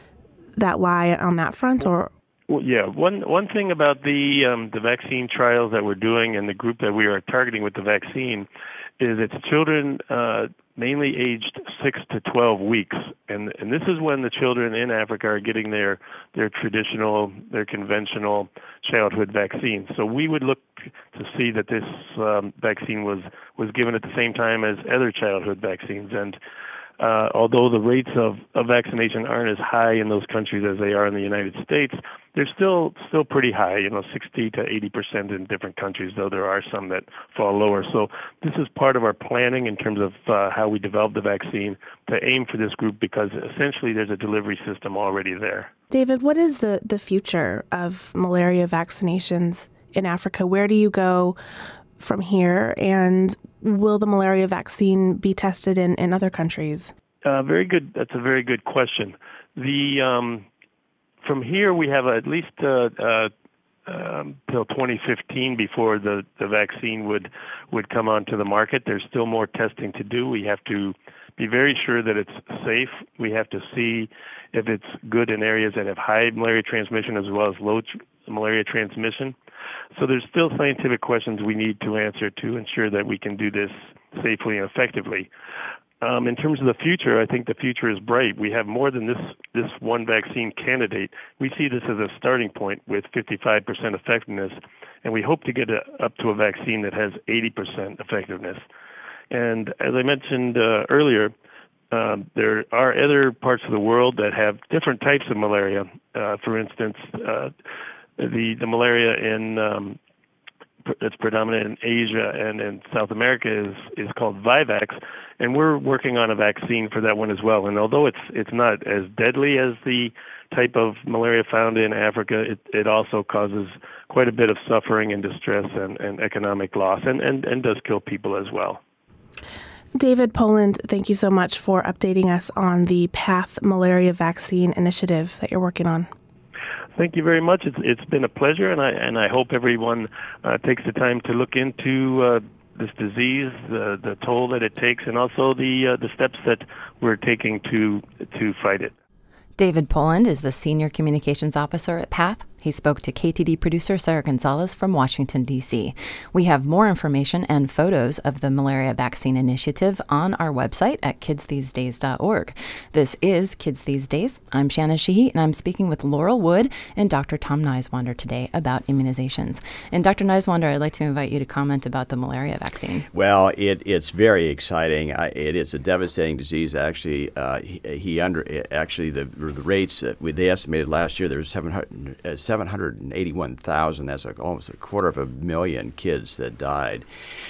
that lie on that front, or? Well, yeah, one one thing about the um, the vaccine trials that we're doing and the group that we are targeting with the vaccine is it's children uh, mainly aged six to twelve weeks, and and this is when the children in Africa are getting their their traditional, their conventional childhood vaccine. So we would look to see that this um, vaccine was, was given at the same time as other childhood vaccines. And uh, although the rates of, of vaccination aren't as high in those countries as they are in the United States, they're still still pretty high, you know, sixty to eighty percent in different countries, though there are some that fall lower. So this is part of our planning in terms of uh, how we develop the vaccine to aim for this group, because essentially there's a delivery system already there. David, what is the, the future of malaria vaccinations in Africa? Where do you go from here? And will the malaria vaccine be tested in, in other countries? Uh, very good. That's a very good question. The um, From here, we have at least uh, uh, um, till twenty fifteen before the, the vaccine would would come onto the market. There's still more testing to do. We have to be very sure that it's safe. We have to see if it's good in areas that have high malaria transmission as well as low tr- malaria transmission. So there's still scientific questions we need to answer to ensure that we can do this safely and effectively. Um, in terms of the future, I think the future is bright. We have more than this this one vaccine candidate. We see this as a starting point with fifty-five percent effectiveness, and we hope to get a, up to a vaccine that has eighty percent effectiveness. And as I mentioned uh, earlier, um, there are other parts of the world that have different types of malaria. Uh, for instance, uh, the, the malaria in um, that's predominant in Asia and in South America is, is called Vivax, and we're working on a vaccine for that one as well. And although it's it's not as deadly as the type of malaria found in Africa, it, it also causes quite a bit of suffering and distress and, and economic loss, and, and, and does kill people as well. David Poland, thank you so much for updating us on the PATH Malaria Vaccine Initiative that you're working on. Thank you very much. It's it's been a pleasure, and I and I hope everyone uh, takes the time to look into uh, this disease, the the toll that it takes, and also the uh, the steps that we're taking to to fight it. David Poland is the Senior Communications Officer at PATH. He spoke to K T D producer Sarah Gonzalez from Washington, D C. We have more information and photos of the malaria vaccine initiative on our website at kids these days dot org. This is Kids These Days. I'm Shanna Sheehy, and I'm speaking with Laurel Wood and Doctor Tom Niswander today about immunizations. And Doctor Niswander, I'd like to invite you to comment about the malaria vaccine. Well, it, it's very exciting. I, it is a devastating disease. Actually, uh, he, he under actually the the rates that we, they estimated last year there was seven hundred. Uh, seven hundred eighty-one thousand. That's like almost a quarter of a million kids that died,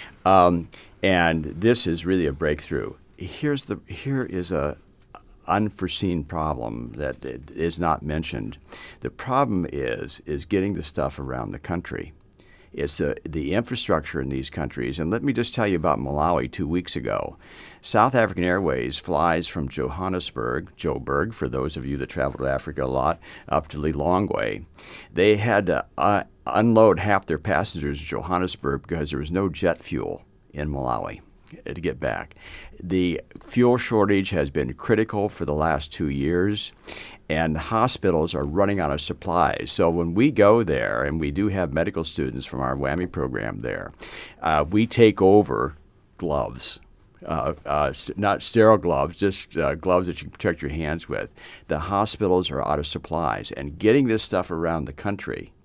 um, and this is really a breakthrough. Here's the here is a unforeseen problem that is not mentioned. The problem is is getting the stuff around the country. It's uh, the infrastructure in these countries. And let me just tell you about Malawi two weeks ago. South African Airways flies from Johannesburg, Joburg, for those of you that travel to Africa a lot, up to Lilongwe. They had to uh, unload half their passengers in Johannesburg because there was no jet fuel in Malawi to get back. The fuel shortage has been critical for the last two years, and hospitals are running out of supplies. So when we go there, and we do have medical students from our WWAMI program there, uh, we take over gloves. Uh, uh, not sterile gloves, just uh, gloves that you protect your hands with. The hospitals are out of supplies, and getting this stuff around the country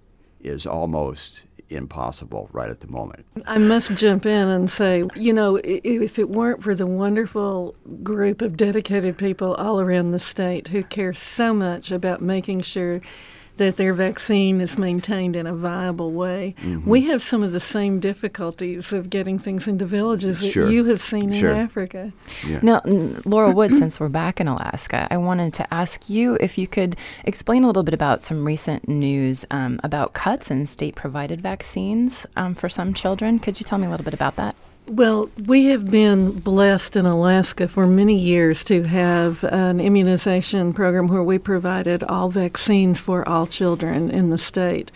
is almost impossible right at the moment. I must jump in and say, you know, if it weren't for the wonderful group of dedicated people all around the state who care so much about making sure that their vaccine is maintained in a viable way, mm-hmm. we have some of the same difficulties of getting things into villages that sure. you have seen sure. in Africa. Yeah. Now, Laurel Wood, since we're back in Alaska, I wanted to ask you if you could explain a little bit about some recent news um, about cuts in state-provided vaccines um, for some children. Could you tell me a little bit about that? Well, we have been blessed in Alaska for many years to have an immunization program where we provided all vaccines for all children in the state.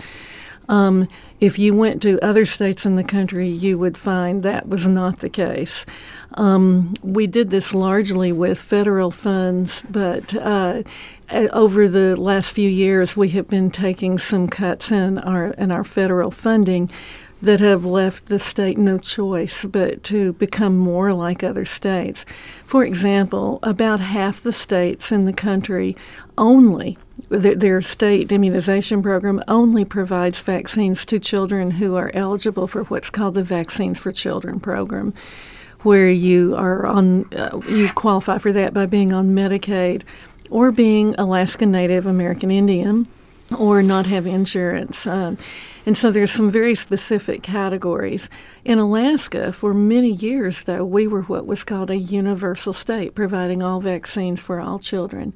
Um, if you went to other states in the country, you would find that was not the case. Um, we did this largely with federal funds, but uh, over the last few years, we have been taking some cuts in our in our federal funding that have left the state no choice but to become more like other states. For example, about half the states in the country only, their, their state immunization program only provides vaccines to children who are eligible for what's called the Vaccines for Children program, where you are on, uh, you qualify for that by being on Medicaid or being Alaska Native American Indian or not have insurance. Um, and so there's some very specific categories. In Alaska, for many years, though, we were what was called a universal state, providing all vaccines for all children.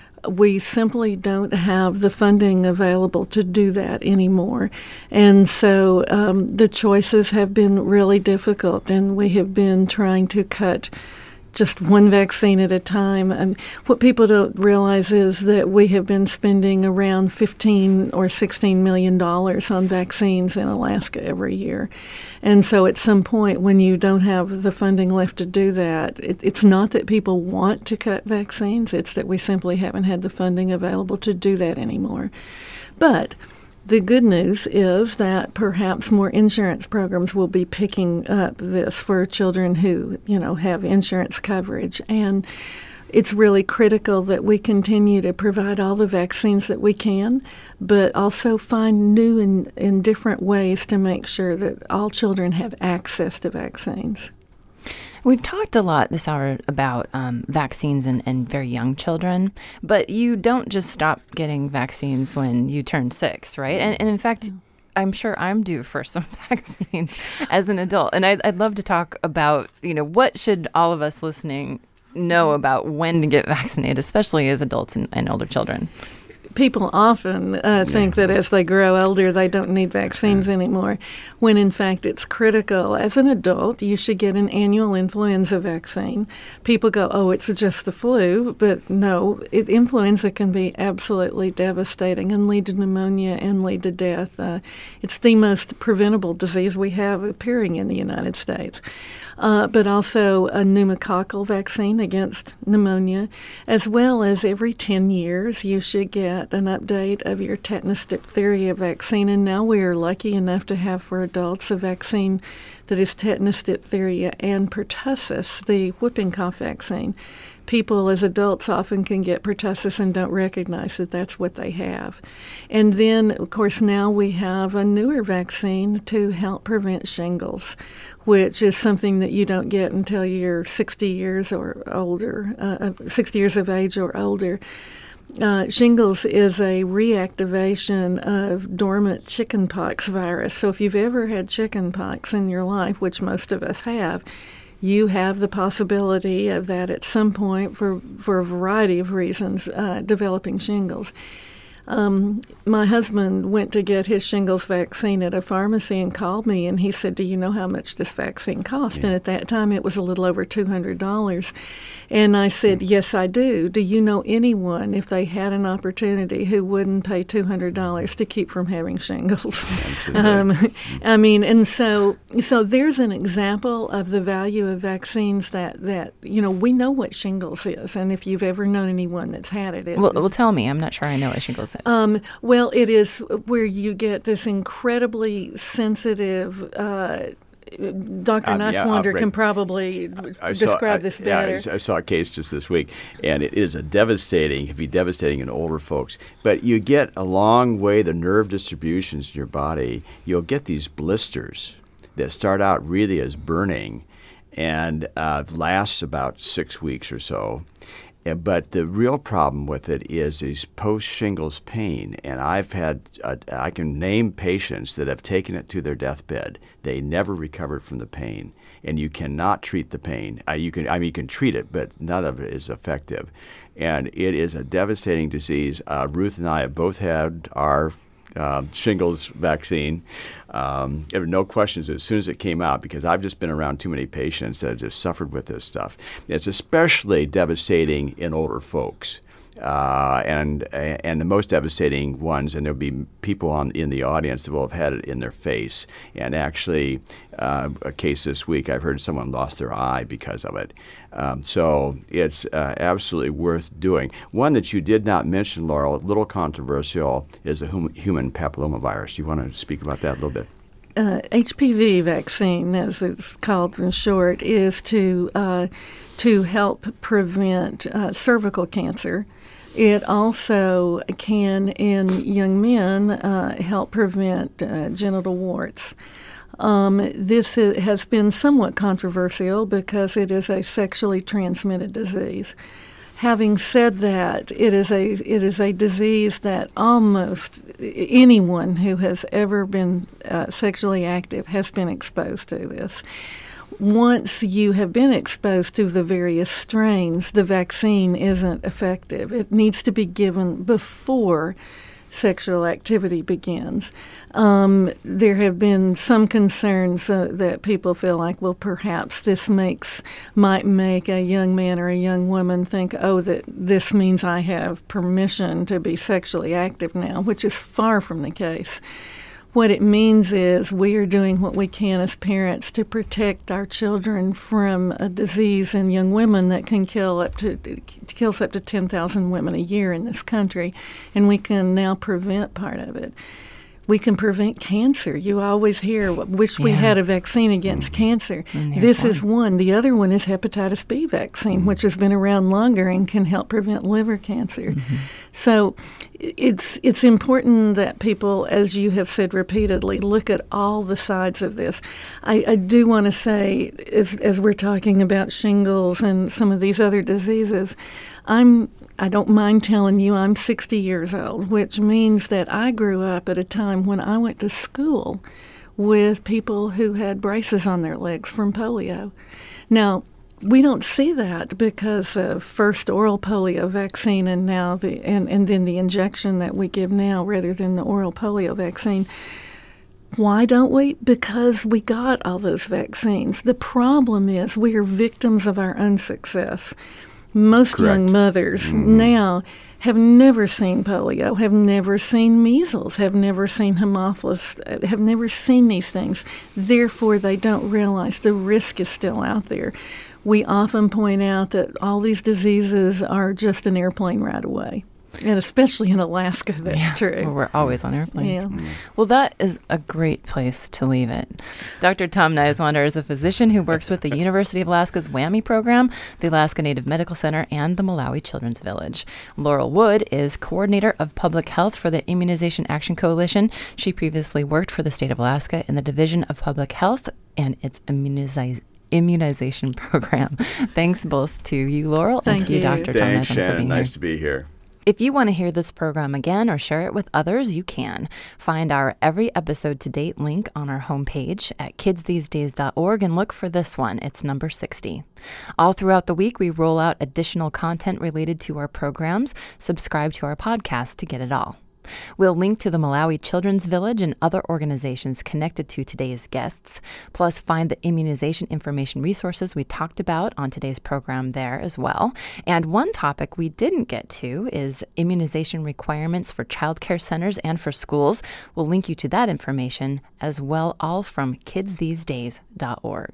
We simply don't have the funding available to do that anymore. And so um, the choices have been really difficult, and we have been trying to cut just one vaccine at a time. And what people don't realize is that we have been spending around fifteen or sixteen million dollars on vaccines in Alaska every year. And so at some point when you don't have the funding left to do that, it, it's not that people want to cut vaccines, it's that we simply haven't had the funding available to do that anymore. But the good news is that perhaps more insurance programs will be picking up this for children who, you know, have insurance coverage. And it's really critical that we continue to provide all the vaccines that we can, but also find new and, and different ways to make sure that all children have access to vaccines. We've talked a lot this hour about um, vaccines and, and very young children, but you don't just stop getting vaccines when you turn six, right? And, and in fact, I'm sure I'm due for some vaccines as an adult. And I'd, I'd love to talk about, you know, what should all of us listening know about when to get vaccinated, especially as adults and, and older children? People often uh, think that as they grow older, they don't need vaccines anymore, when in fact it's critical. As an adult, you should get an annual influenza vaccine. People go, oh, it's just the flu, but no, it, influenza can be absolutely devastating and lead to pneumonia and lead to death. Uh, it's the most preventable disease we have appearing in the United States. Uh, but also a pneumococcal vaccine against pneumonia, as well as every ten years you should get an update of your tetanus diphtheria vaccine. And now we are lucky enough to have for adults a vaccine that is tetanus diphtheria and pertussis, the whooping cough vaccine. People as adults often can get pertussis and don't recognize that that's what they have. And then, of course, now we have a newer vaccine to help prevent shingles, which is something that you don't get until you're sixty years or older, uh, sixty years of age or older. Uh, shingles is a reactivation of dormant chickenpox virus. So if you've ever had chickenpox in your life, which most of us have, you have the possibility of that at some point for, for a variety of reasons, uh, developing shingles. Um, my husband went to get his shingles vaccine at a pharmacy and called me, and he said, do you know how much this vaccine cost? Yeah. And at that time, it was a little over two hundred dollars. And I said, yes, I do. Do you know anyone, if they had an opportunity, who wouldn't pay two hundred dollars to keep from having shingles? um, I mean, and so so there's an example of the value of vaccines that, that, you know, we know what shingles is. And if you've ever known anyone that's had it, it well, well, tell me. I'm not sure I know what shingles is. Um, well, it is where you get this incredibly sensitive uh Doctor Um, yeah, Nusswander uh, can probably I describe saw, I, this yeah, better. I saw a case just this week, and it is a devastating, it can be devastating in older folks. But you get a long way the nerve distributions in your body. You'll get these blisters that start out really as burning and uh, lasts about six weeks or so. But the real problem with it is these post-shingles pain, and I've had, uh, I can name patients that have taken it to their deathbed. They never recovered from the pain, and you cannot treat the pain. Uh, you can, I mean, you can treat it, but none of it is effective, and it is a devastating disease. Uh, Ruth and I have both had our Uh, shingles vaccine. Um, there were no questions as soon as it came out, because I've just been around too many patients that have just suffered with this stuff. It's especially devastating in older folks. Uh, and and the most devastating ones, and there'll be people on in the audience that will have had it in their face. And actually, uh, a case this week, I've heard someone lost their eye because of it. Um, so it's uh, absolutely worth doing. One that you did not mention, Laurel, a little controversial, is the hum- human papillomavirus. Do you want to speak about that a little bit? uh, H P V vaccine, as it's called in short, is to uh, to help prevent uh, cervical cancer. It also can, in young men, uh, help prevent uh, genital warts. Um, this is, has been somewhat controversial because it is a sexually transmitted disease. Having said that, it is a it is a disease that almost anyone who has ever been uh, sexually active has been exposed to this. Once you have been exposed to the various strains, the vaccine isn't effective. It needs to be given before sexual activity begins. Um, there have been some concerns uh, that people feel like, well, perhaps this makes might make a young man or a young woman think, oh, that this means I have permission to be sexually active now, which is far from the case. What it means is we are doing what we can as parents to protect our children from a disease in young women that can kill up to kills up to ten thousand women a year in this country, and we can now prevent part of it. We can prevent cancer. You always hear, wish we Yeah. had a vaccine against cancer. And there's This one. is one. The other one is hepatitis B vaccine, which has been around longer and can help prevent liver cancer. So it's it's important that people, as you have said repeatedly, look at all the sides of this. I, I do want to say, as, as we're talking about shingles and some of these other diseases, I'm I don't mind telling you I'm sixty years old, which means that I grew up at a time when I went to school with people who had braces on their legs from polio. Now, we don't see that because of first oral polio vaccine and now the and, and then the injection that we give now rather than the oral polio vaccine. Why don't we? Because we got all those vaccines. The problem is we are victims of our own success. Most Correct. young mothers Mm-hmm. now have never seen polio, have never seen measles, have never seen Haemophilus, uh, have never seen these things. Therefore, they don't realize the risk is still out there. We often point out that all these diseases are just an airplane ride away. And especially in Alaska, that's Yeah, true. well, we're always on airplanes. Yeah. Well, that is a great place to leave it. Doctor Tom Neiswander is a physician who works with the University of Alaska's WWAMI program, the Alaska Native Medical Center, and the Malawi Children's Village. Laurel Wood is coordinator of public health for the Immunization Action Coalition. She previously worked for the state of Alaska in the Division of Public Health and its immunization immunization program. Thanks both to you, Laurel, Thank and to you, you. Doctor Tom Thanks, Neiswander, for Shannon. being Nice here. to be here. If you want to hear this program again or share it with others, you can. Find our every episode to date link on our homepage at kids these days dot org and look for this one. It's number sixty. All throughout the week, we roll out additional content related to our programs. Subscribe to our podcast to get it all. We'll link to the Malawi Children's Village and other organizations connected to today's guests, plus find the immunization information resources we talked about on today's program there as well. And one topic we didn't get to is immunization requirements for childcare centers and for schools. We'll link you to that information as well, all from kids these days dot org.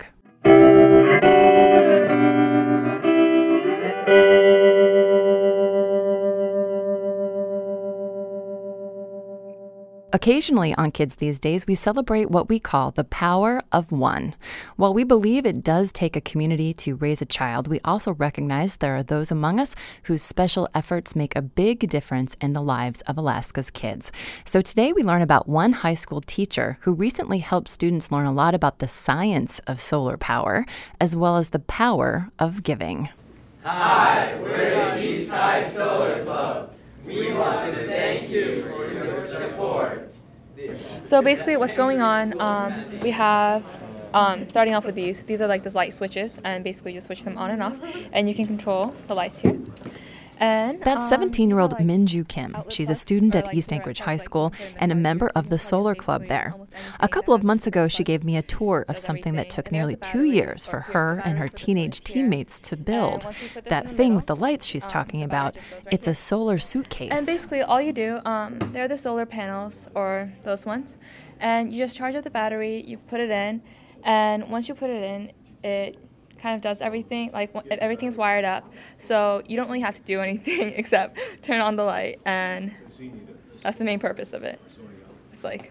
Occasionally on Kids These Days, we celebrate what we call the power of one. While we believe it does take a community to raise a child, we also recognize there are those among us whose special efforts make a big difference in the lives of Alaska's kids. So today we learn about one high school teacher who recently helped students learn a lot about the science of solar power, as well as the power of giving. Hi, we're the East High Solar Club. We want to thank you for your support. So basically what's going on, um, we have, um, starting off with these, these are like the light switches, and basically just switch them on and off, and you can control the lights here. And That's um, seventeen-year-old these are, like, Minju Kim. She's a student at East Anchorage High School and a member of the Solar Club there. A couple of months ago, she gave me a tour of something that took nearly two years for her and her teenage teammates to build. That thing with the lights she's talking about, it's a solar suitcase. And basically all you do, um, they're the solar panels, or those ones, and you just charge up the battery, you put it in, and once you put it in, it kind of does everything, like everything's wired up, so you don't really have to do anything except turn on the light, and that's the main purpose of it. It's like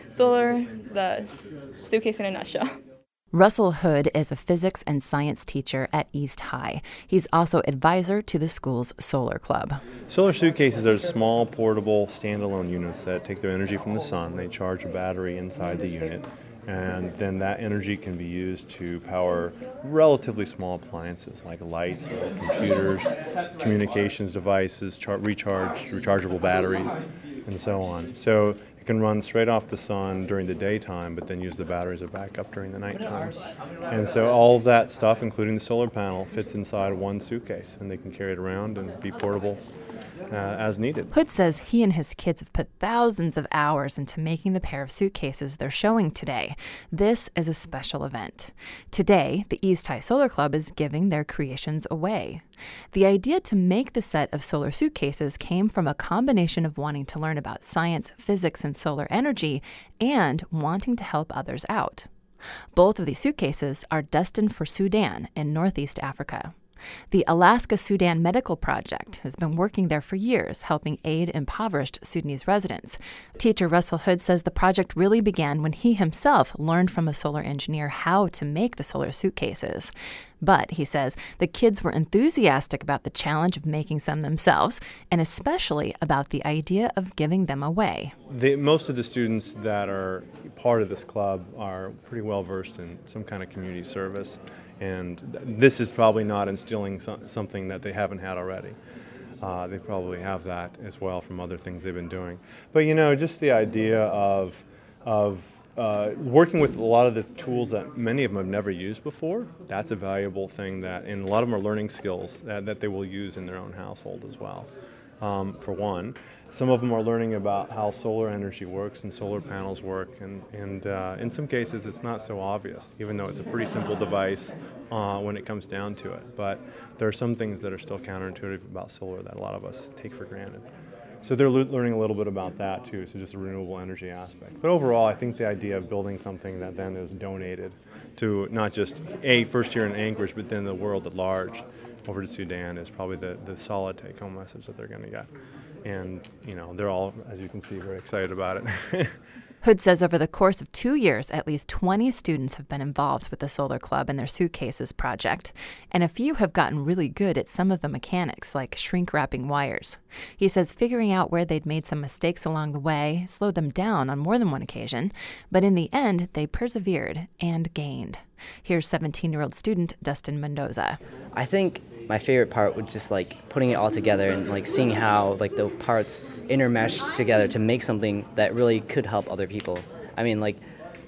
solar, the suitcase in a nutshell. Russell Hood is a physics and science teacher at East High. He's also advisor to the school's solar club. Solar suitcases are small, portable, standalone units that take their energy from the sun. They charge a battery inside the unit, and then that energy can be used to power relatively small appliances like lights or computers, communications devices, char- recharged, rechargeable batteries, and so on. So it can run straight off the sun during the daytime, but then use the battery as a backup during the nighttime. And so all of that stuff, including the solar panel, fits inside one suitcase, and they can carry it around and be portable uh, as needed. Hood says he and his kids have put thousands of hours into making the pair of suitcases they're showing today. This is a special event. Today, the East High Solar Club is giving their creations away. The idea to make the set of solar suitcases came from a combination of wanting to learn about science, physics, and solar energy, and wanting to help others out. Both of these suitcases are destined for Sudan in Northeast Africa. The Alaska Sudan Medical Project has been working there for years, helping aid impoverished Sudanese residents. Teacher Russell Hood says the project really began when he himself learned from a solar engineer how to make the solar suitcases. But, he says, the kids were enthusiastic about the challenge of making some themselves, and especially about the idea of giving them away. The, most of the students that are part of this club are pretty well versed in some kind of community service, and this is probably not instilling so, something that they haven't had already. Uh, they probably have that as well from other things they've been doing. But, you know, just the idea of of Uh, working with a lot of the tools that many of them have never used before, that's a valuable thing that, and a lot of them are learning skills that, that they will use in their own household as well, um, for one. Some of them are learning about how solar energy works and solar panels work, and, and uh, in some cases it's not so obvious, even though it's a pretty simple device uh, when it comes down to it. But there are some things that are still counterintuitive about solar that a lot of us take for granted. So they're le- learning a little bit about that too, so just a renewable energy aspect. But overall, I think the idea of building something that then is donated to not just a first year in Anchorage, but then the world at large over to Sudan is probably the, the solid take-home message that they're going to get. And, you know, they're all, as you can see, very excited about it. Hood says over the course of two years, at least twenty students have been involved with the Solar Club and their Suitcases project, and a few have gotten really good at some of the mechanics, like shrink-wrapping wires. He says figuring out where they'd made some mistakes along the way slowed them down on more than one occasion, but in the end, they persevered and gained. Here's seventeen-year-old student Dustin Mendoza. I think my favorite part was just like putting it all together and like seeing how like the parts intermesh together to make something that really could help other people. I mean, like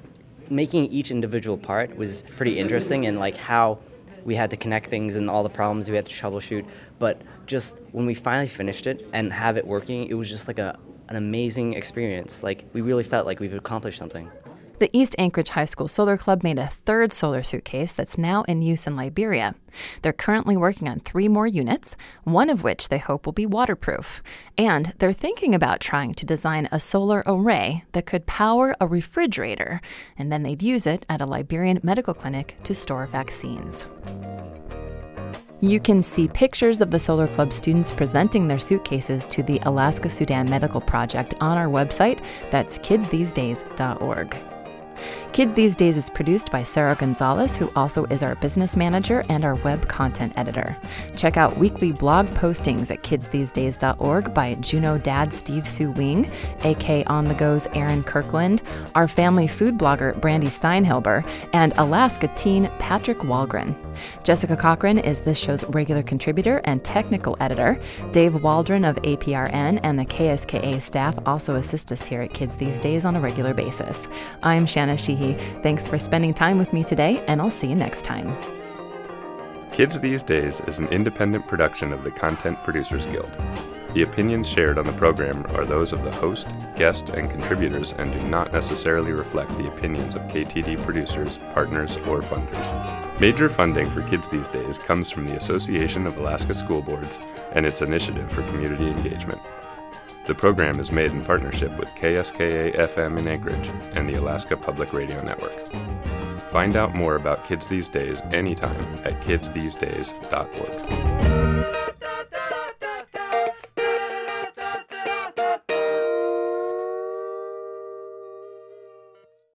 making each individual part was pretty interesting, and like how we had to connect things and all the problems we had to troubleshoot. But just when we finally finished it and have it working, it was just like a an amazing experience. Like we really felt like we've accomplished something. The East Anchorage High School Solar Club made a third solar suitcase that's now in use in Liberia. They're currently working on three more units, one of which they hope will be waterproof. And they're thinking about trying to design a solar array that could power a refrigerator, and then they'd use it at a Liberian medical clinic to store vaccines. You can see pictures of the Solar Club students presenting their suitcases to the Alaska Sudan Medical Project on our website. That's kids these days dot org. Kids These Days is produced by Sarah Gonzalez, who also is our business manager and our web content editor. Check out weekly blog postings at kids these days dot org by Juneau dad Steve Sue Wing, A K On The Go's Aaron Kirkland, our family food blogger Brandy Steinhilber, and Alaska teen Patrick Walgren. Jessica Cochran is this show's regular contributor and technical editor. Dave Waldron of A P R N and the K S K A staff also assist us here at Kids These Days on a regular basis. I'm Shanna Sheehy. Thanks for spending time with me today, and I'll see you next time. Kids These Days is an independent production of the Content Producers Guild. The opinions shared on the program are those of the host, guests, and contributors and do not necessarily reflect the opinions of K T D producers, partners, or funders. Major funding for Kids These Days comes from the Association of Alaska School Boards and its initiative for community engagement. The program is made in partnership with K S K A F M in Anchorage and the Alaska Public Radio Network. Find out more about Kids These Days anytime at kids these days dot org.